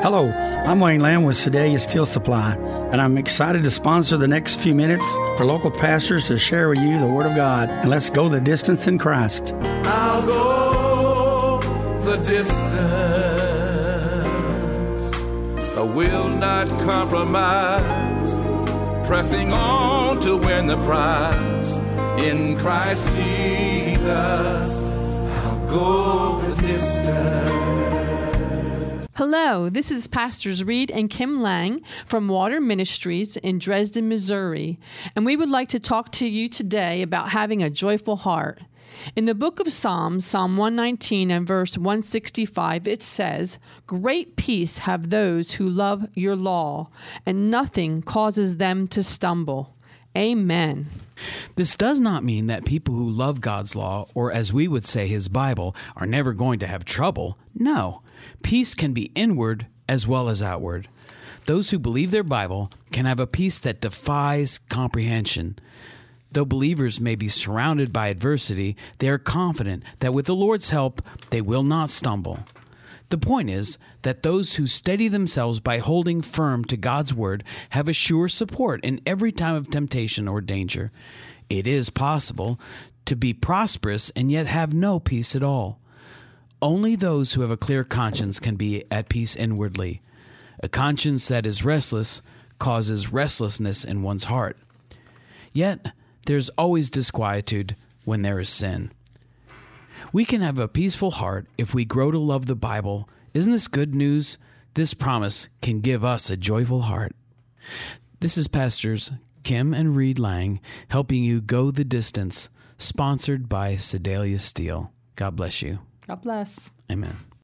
Hello, I'm Wayne Lamb with Sedalia Steel Supply, and I'm excited to sponsor the next few minutes for local pastors to share with you the Word of God. And let's go the distance in Christ. I'll go the distance. I will not compromise, pressing on to win the prize. In Christ Jesus, I'll go the distance. Hello, this is Pastors Reed and Kim Lang from Water Ministries in Dresden, Missouri, and we would like to talk to you today about having a joyful heart. In the book of Psalms, Psalm 119 and verse 165, it says, "Great peace have those who love your law, and nothing causes them to stumble." Amen. This does not mean that people who love God's law, or as we would say His Bible, are never going to have trouble. No. Peace can be inward as well as outward. Those who believe their Bible can have a peace that defies comprehension. Though believers may be surrounded by adversity, they are confident that with the Lord's help, they will not stumble. The point is that those who steady themselves by holding firm to God's Word have a sure support in every time of temptation or danger. It is possible to be prosperous and yet have no peace at all. Only those who have a clear conscience can be at peace inwardly. A conscience that is restless causes restlessness in one's heart. Yet, there's always disquietude when there is sin. We can have a peaceful heart if we grow to love the Bible. Isn't this good news? This promise can give us a joyful heart. This is Pastors Kim and Reed Lang helping you go the distance, sponsored by Sedalia Steel. God bless you. God bless. Amen.